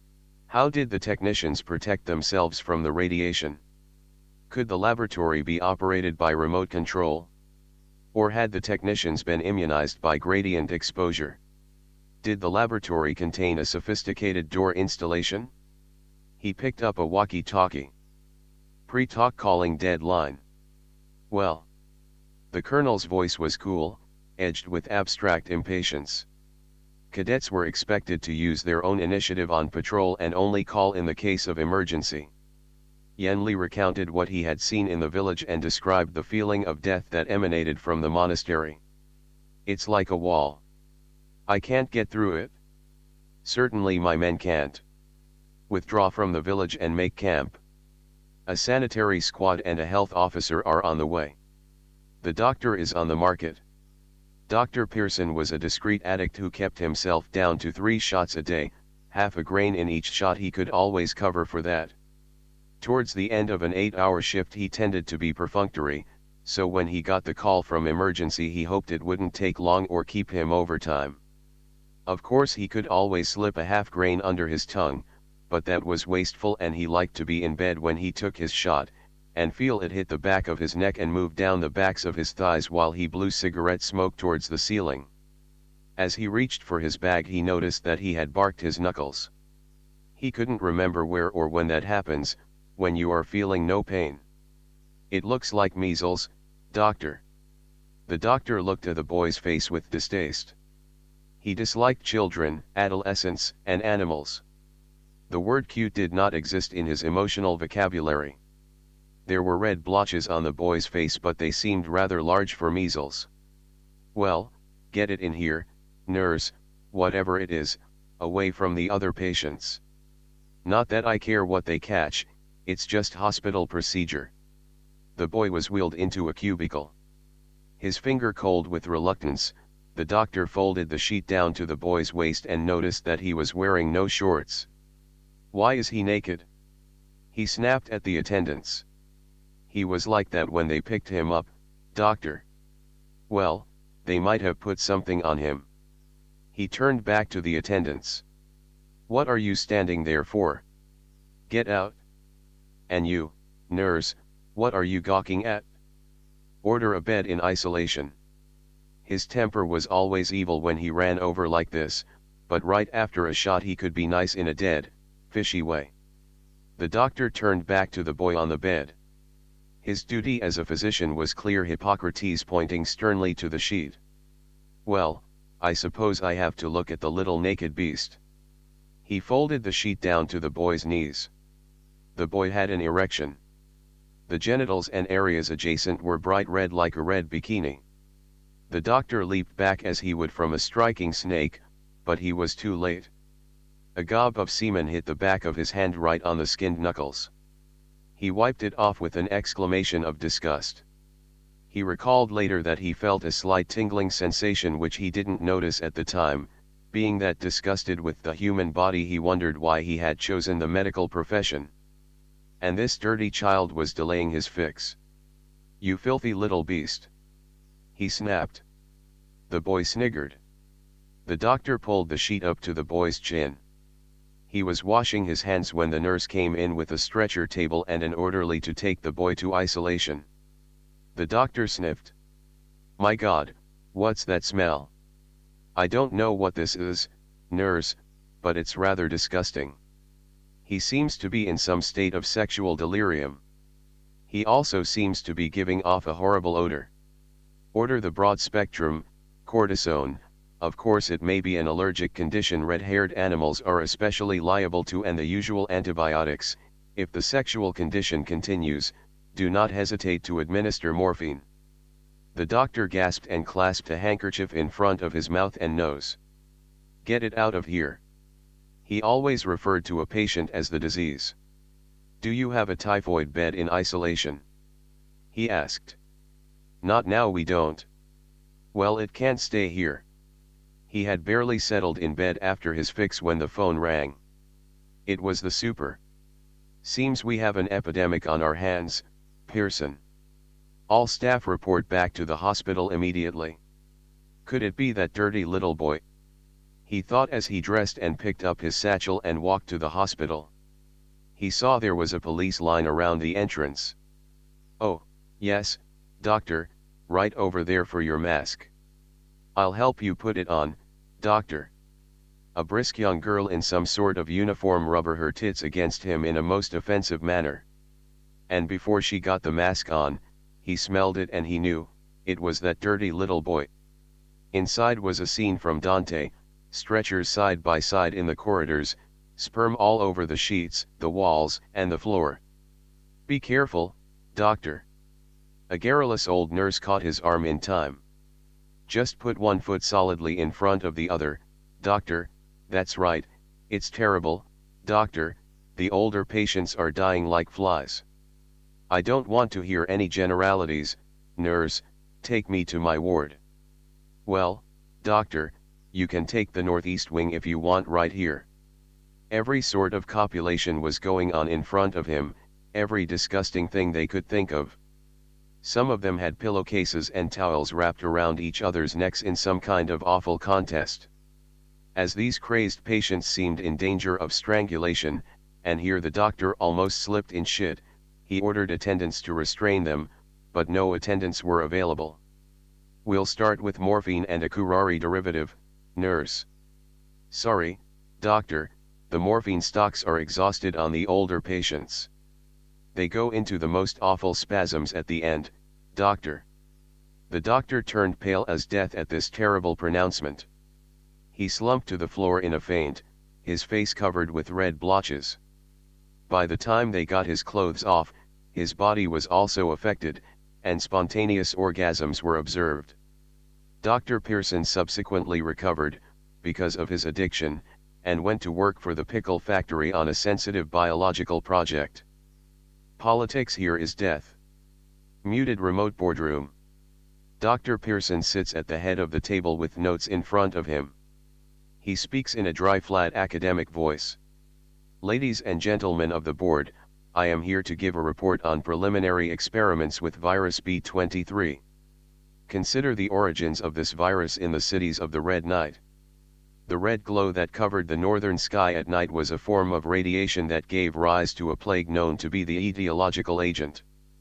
How did the technicians protect themselves from the radiation? Could the laboratory be operated by remote control? Or had the technicians been immunized by gradient exposure? Did the laboratory contain a sophisticated door installation? He picked up a walkie-talkie. Pre-talk calling deadline. Well. The colonel's voice was cool, edged with abstract impatience. Cadets were expected to use their own initiative on patrol and only call in the case of emergency. Yen Li recounted what he had seen in the village and described the feeling of death that emanated from the monastery. It's like a wall. I can't get through it. Certainly my men can't. Withdraw from the village and make camp. A sanitary squad and a health officer are on the way. The doctor is on the market. Dr. Pearson was a discreet addict who kept himself down to 3 shots a day, half a grain in each shot. He could always cover for that. Towards the end of an 8-hour shift he tended to be perfunctory, so when he got the call from emergency he hoped it wouldn't take long or keep him overtime. Of course he could always slip a half grain under his tongue, but that was wasteful and he liked to be in bed when he took his shot, and feel it hit the back of his neck and move down the backs of his thighs while he blew cigarette smoke towards the ceiling. As he reached for his bag he noticed that he had barked his knuckles. He couldn't remember where or when that happens, when you are feeling no pain. It looks like measles, doctor. The doctor looked at the boy's face with distaste. He disliked children, adolescents, and animals. The word cute did not exist in his emotional vocabulary. There were red blotches on the boy's face, but they seemed rather large for measles. Well, get it in here, nurse, whatever it is, away from the other patients. Not that I care what they catch, it's just hospital procedure. The boy was wheeled into a cubicle. His finger cold with reluctance, the doctor folded the sheet down to the boy's waist and noticed that he was wearing no shorts. Why is he naked? He snapped at the attendants. He was like that when they picked him up, doctor. Well, they might have put something on him. He turned back to the attendants. What are you standing there for? Get out. And you, nurse, what are you gawking at? Order a bed in isolation. His temper was always evil when he ran over like this, but right after a shot he could be nice in a dead, fishy way. The doctor turned back to the boy on the bed. His duty as a physician was clear. Hippocrates pointing sternly to the sheet. Well, I suppose I have to look at the little naked beast. He folded the sheet down to the boy's knees. The boy had an erection. The genitals and areas adjacent were bright red like a red bikini. The doctor leaped back as he would from a striking snake, but he was too late. A gob of semen hit the back of his hand right on the skinned knuckles. He wiped it off with an exclamation of disgust. He recalled later that he felt a slight tingling sensation which he didn't notice at the time. Being that disgusted with the human body, he wondered why he had chosen the medical profession. And this dirty child was delaying his fix. You filthy little beast! He snapped. The boy sniggered. The doctor pulled the sheet up to the boy's chin. He was washing his hands when the nurse came in with a stretcher table and an orderly to take the boy to isolation. The doctor sniffed. My God, what's that smell? I don't know what this is, nurse, but it's rather disgusting. He seems to be in some state of sexual delirium. He also seems to be giving off a horrible odor. Order the broad spectrum, cortisone. Of course it may be an allergic condition red-haired animals are especially liable to, and the usual antibiotics. If the sexual condition continues, do not hesitate to administer morphine. The doctor gasped and clasped a handkerchief in front of his mouth and nose. Get it out of here. He always referred to a patient as the disease. Do you have a typhoid bed in isolation? He asked. Not now, we don't. Well, it can't stay here. He had barely settled in bed after his fix when the phone rang. It was the super. Seems we have an epidemic on our hands, Pearson. All staff report back to the hospital immediately. Could it be that dirty little boy? He thought as he dressed and picked up his satchel and walked to the hospital. He saw there was a police line around the entrance. Oh, yes, doctor, right over there for your mask. I'll help you put it on, doctor. A brisk young girl in some sort of uniform rubbed her tits against him in a most offensive manner. And before she got the mask on, he smelled it and he knew, it was that dirty little boy. Inside was a scene from Dante, stretchers side by side in the corridors, sperm all over the sheets, the walls, and the floor. Be careful, doctor. A garrulous old nurse caught his arm in time. Just put one foot solidly in front of the other, doctor, that's right, it's terrible, doctor, the older patients are dying like flies. I don't want to hear any generalities, nurse, take me to my ward. Well, doctor, you can take the northeast wing if you want right here. Every sort of copulation was going on in front of him, every disgusting thing they could think of. Some of them had pillowcases and towels wrapped around each other's necks in some kind of awful contest. As these crazed patients seemed in danger of strangulation, and here the doctor almost slipped in shit, he ordered attendants to restrain them, but no attendants were available. We'll start with morphine and a curare derivative, nurse. Sorry, doctor, the morphine stocks are exhausted on the older patients. They go into the most awful spasms at the end, doctor. The doctor turned pale as death at this terrible pronouncement. He slumped to the floor in a faint, his face covered with red blotches. By the time they got his clothes off, his body was also affected, and spontaneous orgasms were observed. Dr. Pearson subsequently recovered, because of his addiction, and went to work for the pickle factory on a sensitive biological project. Politics here is death. Muted remote boardroom. Dr. Pearson sits at the head of the table with notes in front of him. He speaks in a dry, flat academic voice. Ladies and gentlemen of the board, I am here to give a report on preliminary experiments with virus B23. Consider the origins of this virus in the cities of the Red Night. The red glow that covered the northern sky at night was a form of radiation that gave rise to a plague known to be the etiological agent.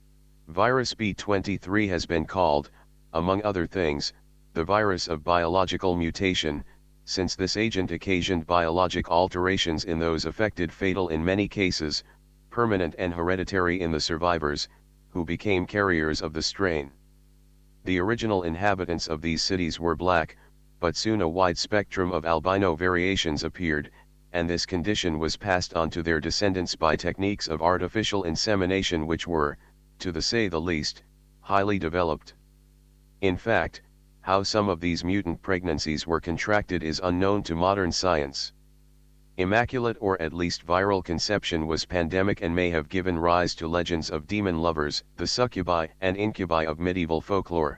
Virus B23 has been called, among other things, the virus of biological mutation, since this agent occasioned biologic alterations in those affected, fatal in many cases, permanent and hereditary in the survivors, who became carriers of the strain. The original inhabitants of these cities were black, but soon a wide spectrum of albino variations appeared, and this condition was passed on to their descendants by techniques of artificial insemination which were, to say the least, highly developed. In fact, how some of these mutant pregnancies were contracted is unknown to modern science. Immaculate or at least viral conception was pandemic and may have given rise to legends of demon lovers, the succubi and incubi of medieval folklore.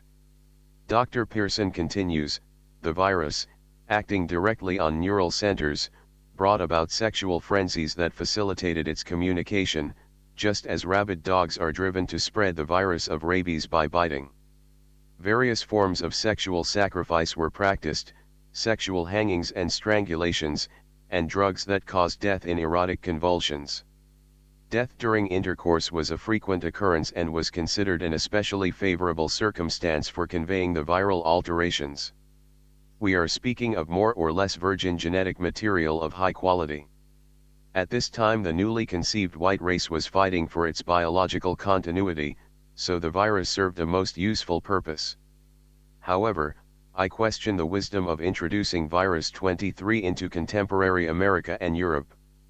Dr. Pearson continues, the virus, acting directly on neural centers, brought about sexual frenzies that facilitated its communication, just as rabid dogs are driven to spread the virus of rabies by biting. Various forms of sexual sacrifice were practiced, sexual hangings and strangulations, and drugs that caused death in erotic convulsions. Death during intercourse was a frequent occurrence and was considered an especially favorable circumstance for conveying the viral alterations. We are speaking of more or less virgin genetic material of high quality. At this time the newly conceived white race was fighting for its biological continuity, so the virus served a most useful purpose. However, I question the wisdom of introducing virus 23 into contemporary America and Europe.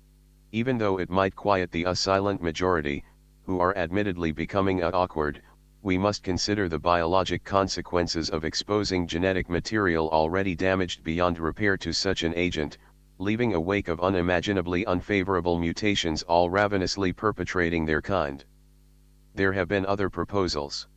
Even though it might quiet the silent majority, who are admittedly becoming awkward, we must consider the biologic consequences of exposing genetic material already damaged beyond repair to such an agent, leaving a wake of unimaginably unfavorable mutations all ravenously perpetrating their kind. There have been other proposals.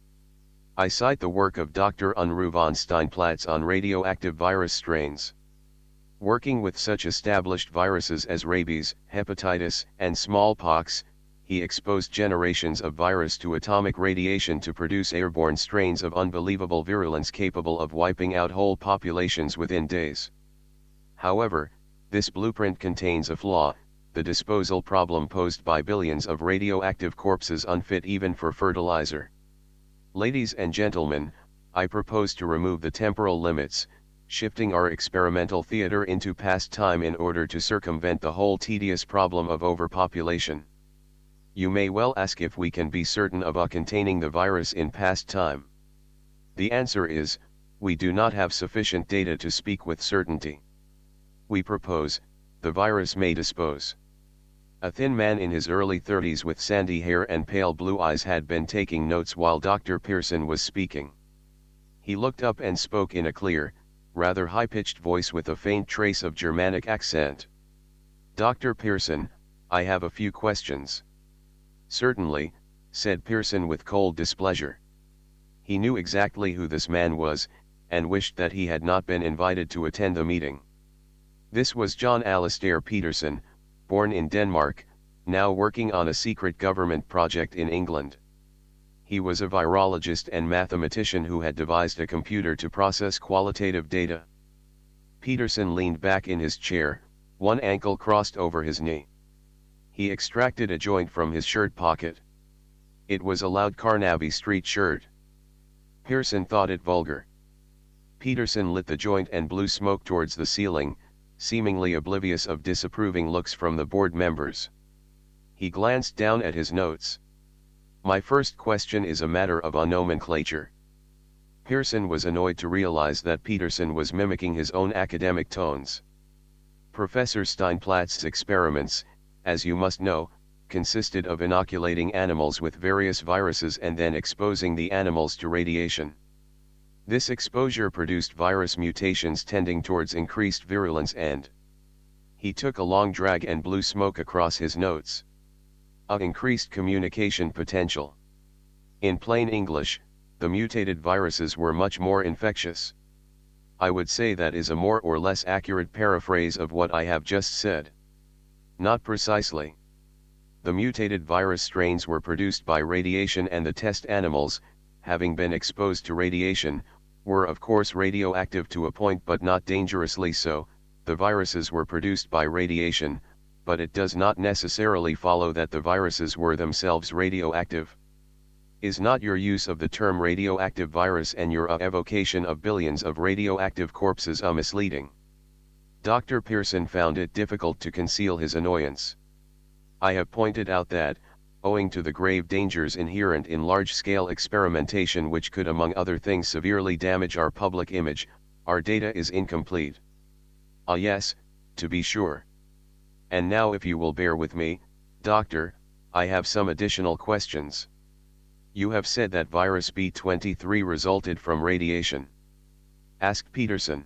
I cite the work of Dr. Unruh von Steinplatz on radioactive virus strains. Working with such established viruses as rabies, hepatitis, and smallpox, he exposed generations of virus to atomic radiation to produce airborne strains of unbelievable virulence capable of wiping out whole populations within days. However, this blueprint contains a flaw, the disposal problem posed by billions of radioactive corpses unfit even for fertilizer. Ladies and gentlemen, I propose to remove the temporal limits, shifting our experimental theater into past time in order to circumvent the whole tedious problem of overpopulation. You may well ask if we can be certain of containing the virus in past time. The answer is, we do not have sufficient data to speak with certainty. We propose, the virus may dispose. A thin man in his early 30s with sandy hair and pale blue eyes had been taking notes while Dr. Pearson was speaking. He looked up and spoke in a clear, rather high-pitched voice with a faint trace of Germanic accent. Dr. Pearson, I have a few questions. Certainly, said Pearson with cold displeasure. He knew exactly who this man was, and wished that he had not been invited to attend the meeting. This was John Alistair Peterson, born in Denmark, now working on a secret government project in England. He was a virologist and mathematician who had devised a computer to process qualitative data. Peterson leaned back in his chair, one ankle crossed over his knee. He extracted a joint from his shirt pocket. It was a loud Carnaby Street shirt. Pearson thought it vulgar. Peterson lit the joint and blew smoke towards the ceiling, seemingly oblivious of disapproving looks from the board members. He glanced down at his notes. My first question is a matter of nomenclature. Pearson was annoyed to realize that Peterson was mimicking his own academic tones. Professor Steinplatz's experiments, as you must know, consisted of inoculating animals with various viruses and then exposing the animals to radiation. This exposure produced virus mutations tending towards increased virulence and he took a long drag and blew smoke across his notes. Increased communication potential. In plain English, the mutated viruses were much more infectious. I would say that is a more or less accurate paraphrase of what I have just said. Not precisely. The mutated virus strains were produced by radiation and the test animals, having been exposed to radiation, were of course radioactive to a point but not dangerously so. The viruses were produced by radiation, but it does not necessarily follow that the viruses were themselves radioactive. Is not your use of the term radioactive virus and your evocation of billions of radioactive corpses misleading? Dr. Pearson found it difficult to conceal his annoyance. I have pointed out that, owing to the grave dangers inherent in large-scale experimentation which could among other things severely damage our public image, our data is incomplete. Ah yes, to be sure. And now if you will bear with me, Doctor, I have some additional questions. You have said that virus B23 resulted from radiation. Asked Peterson.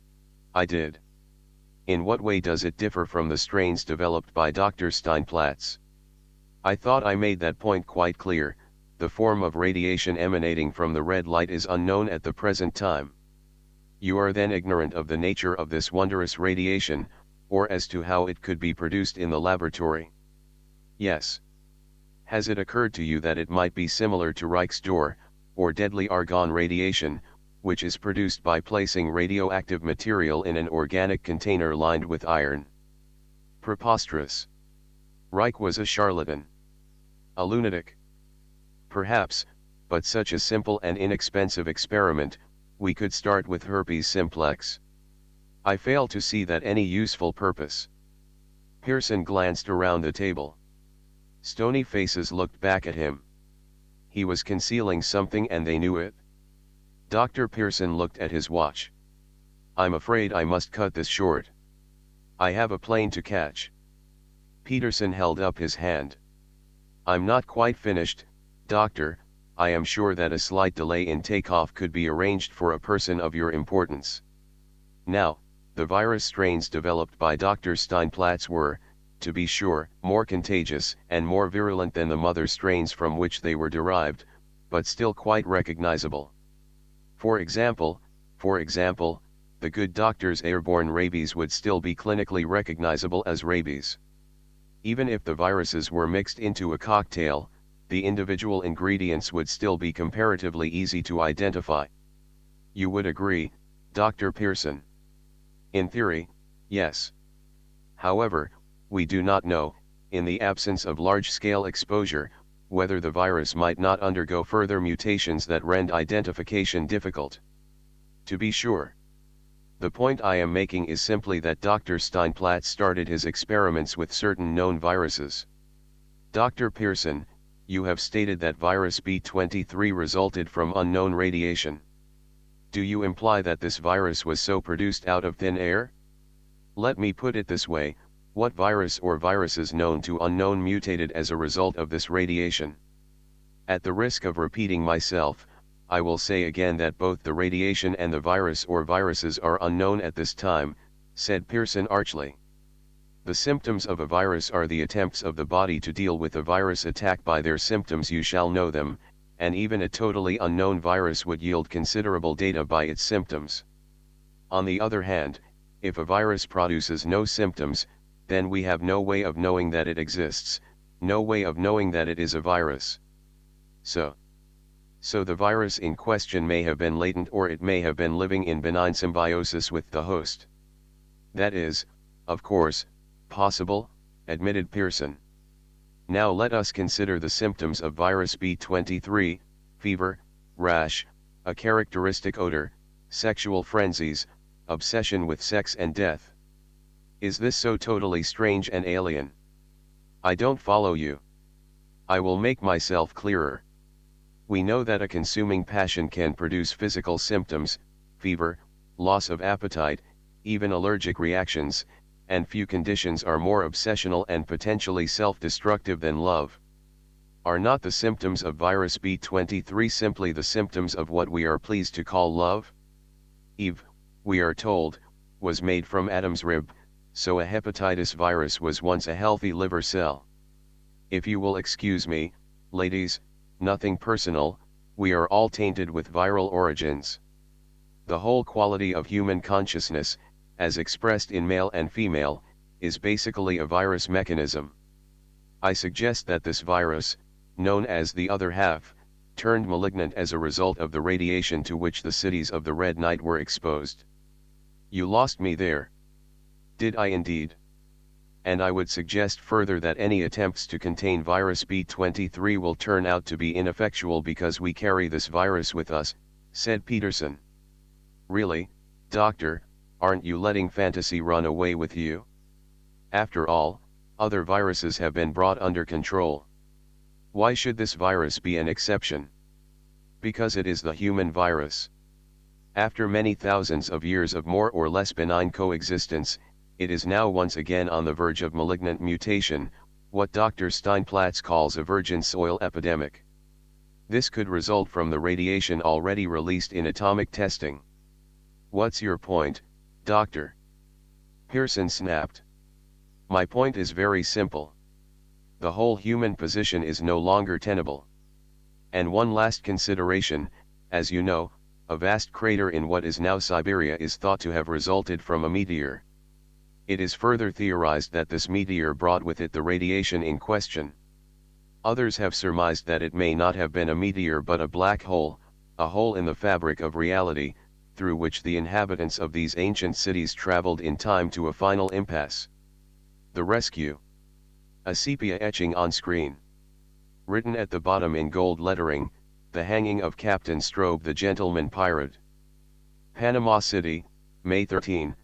I did. In what way does it differ from the strains developed by Dr. Steinplatz? I thought I made that point quite clear. The form of radiation emanating from the red light is unknown at the present time. You are then ignorant of the nature of this wondrous radiation, or as to how it could be produced in the laboratory. Yes. Has it occurred to you that it might be similar to Reichsdor, or deadly argon radiation, which is produced by placing radioactive material in an organic container lined with iron? Preposterous. Reich was a charlatan. A lunatic. Perhaps, but such a simple and inexpensive experiment, we could start with herpes simplex. I fail to see that any useful purpose. Pearson glanced around the table. Stony faces looked back at him. He was concealing something and they knew it. Dr. Pearson looked at his watch. I'm afraid I must cut this short. I have a plane to catch. Peterson held up his hand. I'm not quite finished, Doctor. I am sure that a slight delay in takeoff could be arranged for a person of your importance. Now, the virus strains developed by Dr. Steinplatz were, to be sure, more contagious and more virulent than the mother strains from which they were derived, but still quite recognizable. For example, the good doctor's airborne rabies would still be clinically recognizable as rabies. Even if the viruses were mixed into a cocktail, the individual ingredients would still be comparatively easy to identify. You would agree, Dr. Pearson? In theory, yes. However, we do not know, in the absence of large-scale exposure, whether the virus might not undergo further mutations that render identification difficult. To be sure. The point I am making is simply that Dr. Steinplatz started his experiments with certain known viruses. Dr. Pearson, you have stated that virus B23 resulted from unknown radiation. Do you imply that this virus was so produced out of thin air? Let me put it this way. What virus or viruses known to unknown mutated as a result of this radiation? At the risk of repeating myself, I will say again that both the radiation and the virus or viruses are unknown at this time, said Pearson archly. The symptoms of a virus are the attempts of the body to deal with a virus attack. By their symptoms you shall know them, and even a totally unknown virus would yield considerable data by its symptoms. On the other hand, if a virus produces no symptoms, then we have no way of knowing that it exists, no way of knowing that it is a virus. So the virus in question may have been latent or it may have been living in benign symbiosis with the host. That is, of course, possible, admitted Pearson. Now let us consider the symptoms of virus B23, fever, rash, a characteristic odor, sexual frenzies, obsession with sex and death. Is this so totally strange and alien? I don't follow you. I will make myself clearer. We know that a consuming passion can produce physical symptoms, fever, loss of appetite, even allergic reactions, and few conditions are more obsessional and potentially self-destructive than love. Are not the symptoms of virus B23 simply the symptoms of what we are pleased to call love? Eve, we are told, was made from Adam's rib, so a hepatitis virus was once a healthy liver cell. If you will excuse me, ladies, nothing personal, we are all tainted with viral origins. The whole quality of human consciousness, as expressed in male and female, is basically a virus mechanism. I suggest that this virus, known as the other half, turned malignant as a result of the radiation to which the cities of the Red Night were exposed. You lost me there. Did I indeed? And I would suggest further that any attempts to contain virus B23 will turn out to be ineffectual because we carry this virus with us, said Peterson. Really, doctor, aren't you letting fantasy run away with you? After all, other viruses have been brought under control. Why should this virus be an exception? Because it is the human virus. After many thousands of years of more or less benign coexistence, it is now once again on the verge of malignant mutation, what Dr. Steinplatz calls a virgin soil epidemic. This could result from the radiation already released in atomic testing. What's your point, doctor? Pearson snapped. My point is very simple. The whole human position is no longer tenable. And one last consideration, as you know, a vast crater in what is now Siberia is thought to have resulted from a meteor. It is further theorized that this meteor brought with it the radiation in question. Others have surmised that it may not have been a meteor but a black hole, a hole in the fabric of reality, through which the inhabitants of these ancient cities traveled in time to a final impasse. The rescue. A sepia etching on screen. Written at the bottom in gold lettering, the hanging of Captain Strobe the gentleman pirate. Panama City, May 13,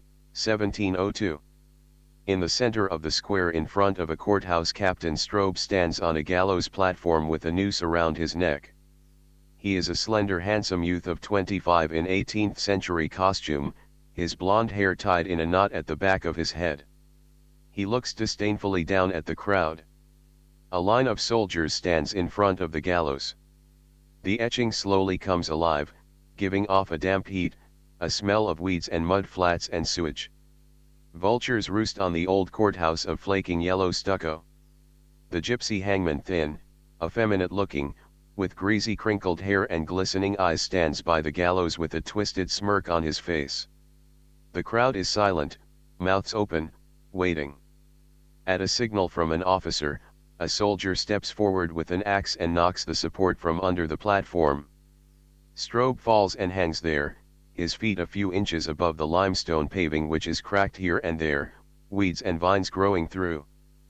1702. In the center of the square in front of a courthouse, Captain Strobe stands on a gallows platform with a noose around his neck. He is a slender, handsome youth of 25 in 18th century costume, his blonde hair tied in a knot at the back of his head. He looks disdainfully down at the crowd. A line of soldiers stands in front of the gallows. The etching slowly comes alive, giving off a damp heat, a smell of weeds and mud flats and sewage. Vultures roost on the old courthouse of flaking yellow stucco. The gypsy hangman, thin, effeminate-looking, with greasy crinkled hair and glistening eyes, stands by the gallows with a twisted smirk on his face. The crowd is silent, mouths open, waiting. At a signal from an officer, a soldier steps forward with an axe and knocks the support from under the platform. Strobe falls and hangs there, his feet a few inches above the limestone paving, which is cracked here and there, weeds and vines growing through.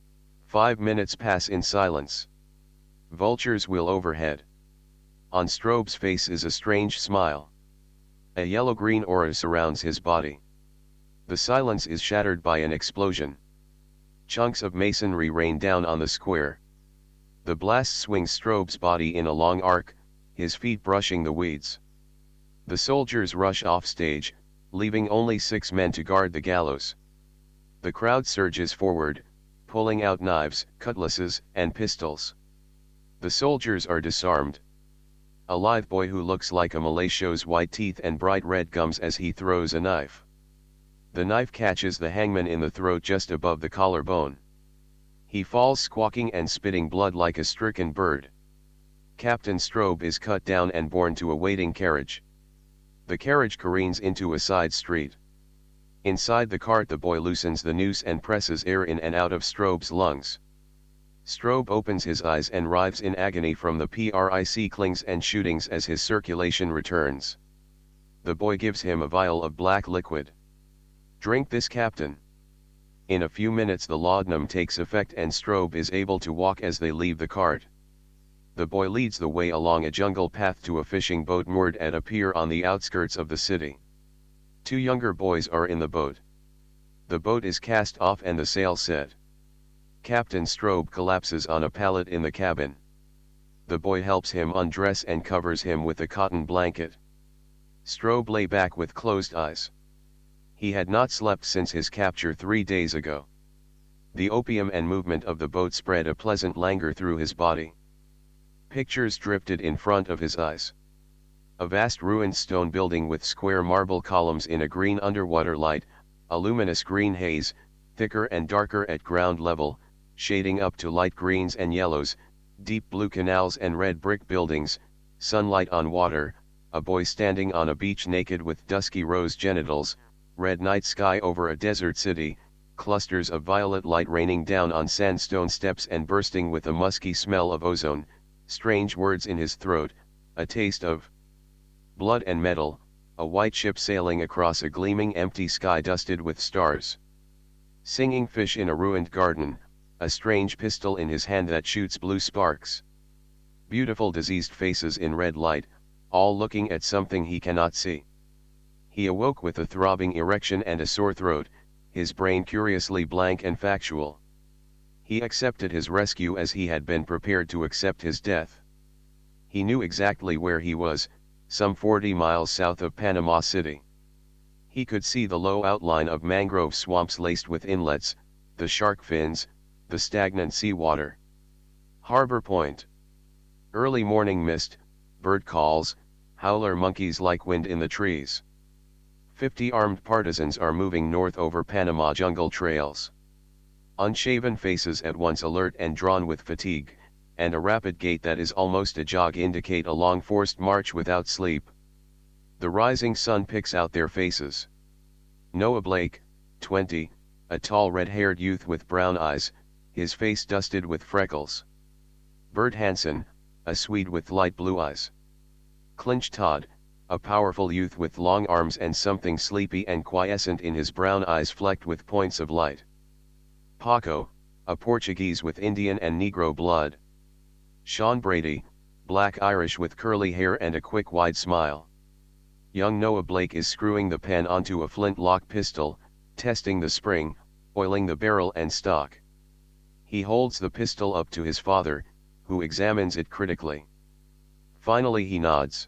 5 minutes pass in silence. Vultures wheel overhead. On Strobe's face is a strange smile. A yellow-green aura surrounds his body. The silence is shattered by an explosion. Chunks of masonry rain down on the square. The blast swings Strobe's body in a long arc, his feet brushing the weeds. The soldiers rush off stage, leaving only 6 men to guard the gallows. The crowd surges forward, pulling out knives, cutlasses, and pistols. The soldiers are disarmed. A lithe boy who looks like a Malay shows white teeth and bright red gums as he throws a knife. The knife catches the hangman in the throat just above the collarbone. He falls squawking and spitting blood like a stricken bird. Captain Strobe is cut down and borne to a waiting carriage. The carriage careens into a side street. Inside the cart, the boy loosens the noose and presses air in and out of Strobe's lungs. Strobe opens his eyes and writhes in agony from the prick clings and shootings as his circulation returns. The boy gives him a vial of black liquid. Drink this, Captain. In a few minutes the laudanum takes effect and Strobe is able to walk as they leave the cart. The boy leads the way along a jungle path to a fishing boat moored at a pier on the outskirts of the city. 2 younger boys are in the boat. The boat is cast off and the sail set. Captain Strobe collapses on a pallet in the cabin. the boy helps him undress and covers him with a cotton blanket. Strobe lay back with closed eyes. He had not slept since his capture 3 days ago. The opium and movement of the boat spread a pleasant languor through his body. Pictures drifted in front of his eyes. A vast ruined stone building with square marble columns in a green underwater light, a luminous green haze, thicker and darker at ground level, shading up to light greens and yellows, deep blue canals and red brick buildings, sunlight on water, a boy standing on a beach naked with dusky rose genitals, red night sky over a desert city, clusters of violet light raining down on sandstone steps and bursting with a musky smell of ozone, strange words in his throat, a taste of blood and metal, a white ship sailing across a gleaming empty sky dusted with stars. Singing fish in a ruined garden, a strange pistol in his hand that shoots blue sparks. Beautiful diseased faces in red light, all looking at something he cannot see. He awoke with a throbbing erection and a sore throat, his brain curiously blank and factual. He accepted his rescue as he had been prepared to accept his death. He knew exactly where he was, some 40 miles south of Panama City. He could see the low outline of mangrove swamps laced with inlets, the shark fins, the stagnant seawater. Harbor Point. Early morning mist, bird calls, howler monkeys like wind in the trees. 50 armed partisans are moving north over Panama jungle trails. Unshaven faces at once alert and drawn with fatigue, and a rapid gait that is almost a jog indicate a long forced march without sleep. The rising sun picks out their faces. Noah Blake, 20, a tall red-haired youth with brown eyes, his face dusted with freckles. Bert Hansen, a Swede with light blue eyes. Clinch Todd, a powerful youth with long arms and something sleepy and quiescent in his brown eyes flecked with points of light. Paco, a Portuguese with Indian and Negro blood. Sean Brady, black Irish with curly hair and a quick wide smile. Young Noah Blake is screwing the pen onto a flintlock pistol, testing the spring, oiling the barrel and stock. He holds the pistol up to his father, who examines it critically. Finally he nods.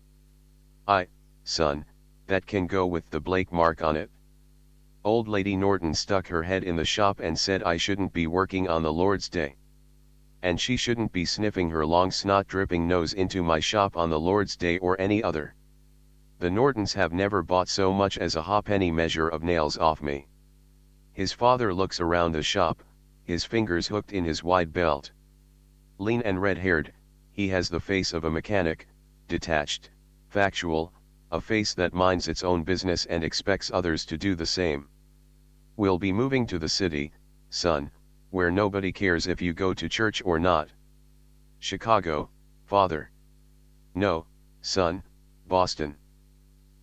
Son, that can go with the Blake mark on it. Old Lady Norton stuck her head in the shop and said I shouldn't be working on the Lord's Day. And she shouldn't be sniffing her long snot-dripping nose into my shop on the Lord's Day or any other. The Nortons have never bought so much as a halfpenny measure of nails off me. His father looks around the shop, his fingers hooked in his wide belt. Lean and red-haired, he has the face of a mechanic, detached, factual, a face that minds its own business and expects others to do the same. We'll be moving to the city, son, where nobody cares if you go to church or not. Chicago, father. No, son, Boston.